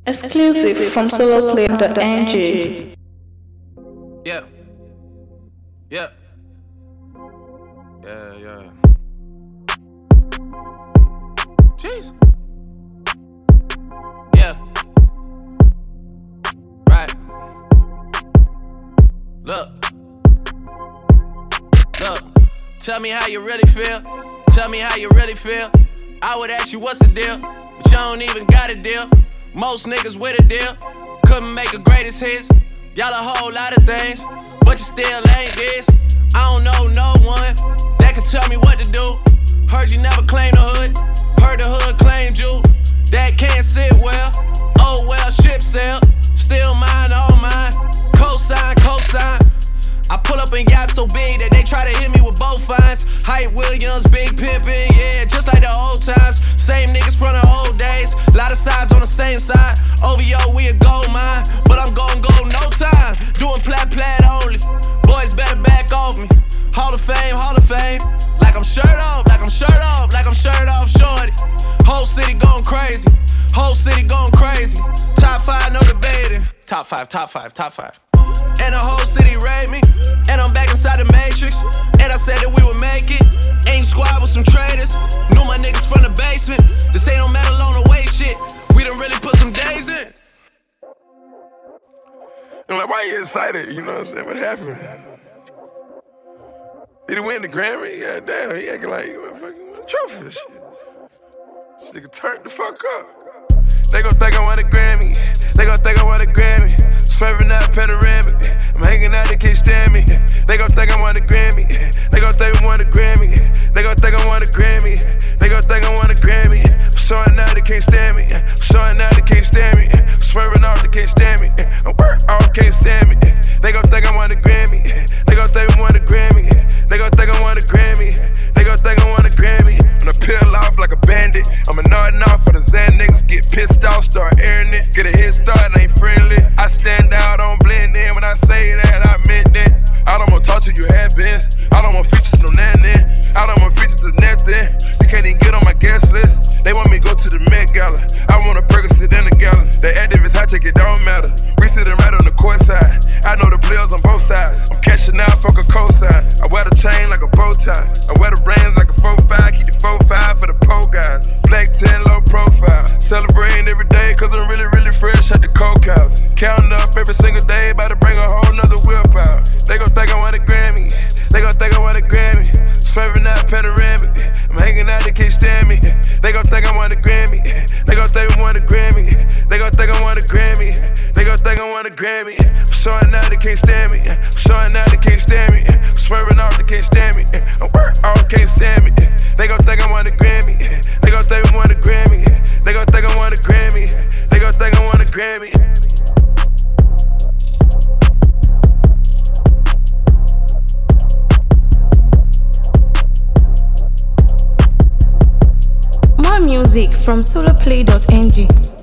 Exclusive from soloplay.ng. Yeah. Yeah. Yeah. Jeez. Yeah. Right. Look. Tell me how you really feel. Tell me how you really feel. I would ask you what's the deal, but you don't even got a deal. Most niggas with a deal couldn't make a greatest hits. Y'all a whole lot of things, but you still ain't this. I don't know no one that can tell me what to do. Heard you never claimed the hood. Heard the hood claimed you. That can't sit well. Oh well, ship sail. Still mine, all mine. Cosign. I pull up and got so big that they try to hit me with both fines. Hype Williams, Big Pimpin', yeah, just like the old times. Same niggas from the old days. Lot of sides on the same side. OVO, we a gold mine, but I'm gon' go no time. Doing plat only. Boys better back off me. Hall of Fame. Like I'm shirt off, shorty. Whole city going crazy. Top 5, no debating. Top five. And the whole city rate me. And I'm back inside the Matrix. And I said that we would make it. Ain't squad with some traitors. Knew my niggas from the basement. This ain't no metal on the way shit. We done really put some days in. I'm like, why you excited? You know what I'm saying? What happened? Did he win the Grammy? God damn, he acting like you fucking won a trophy and shit. This nigga turned the fuck up. They gon' think I won a Grammy. Swerving out panoramic. I'm hanging out, they can't stand me. They gon' think I won a Grammy. They gon' think I won a Grammy. I'm showing out, they can't stand me. Swerving off, they can't stand me. I'm work off, can't stand me. They gon' think I won a Grammy. When I peel off like a bandit, I'm a nodding off for the Zan niggas. Get pissed off, start airing it. Get a head start, ain't friendly. I stand out, don't blend in. When I say that, I meant it. I don't want to talk to you have-beens. I don't want features, no nothing. I don't want features to nothing. You can't even get on my guest list. They want me to go to the Met Gala. I want a Percocet in the gallon. The activists, I take it, don't matter. We sitting right on the court side. I know the players on both sides. I'm cashing out, fuck a cosign. I wear the chain like a bow tie. I wear the rings like a 4-5. Keep the 4-5 for the pole guys. Black 10, low profile. Celebrating every day, cause I'm really fresh at the coke house. Counting up every single day, about to bring a whole nother whip out. They gon' think I won a Grammy. Swerving out panoramic. I'm hanging out, they can't stand me. They gon' think I won a Grammy. I'm showing out, they can't stand me. Swerving off, they can't stand me. I'm work off, can't stand me. They gon' think I won a Grammy. More music from soloplay.ng.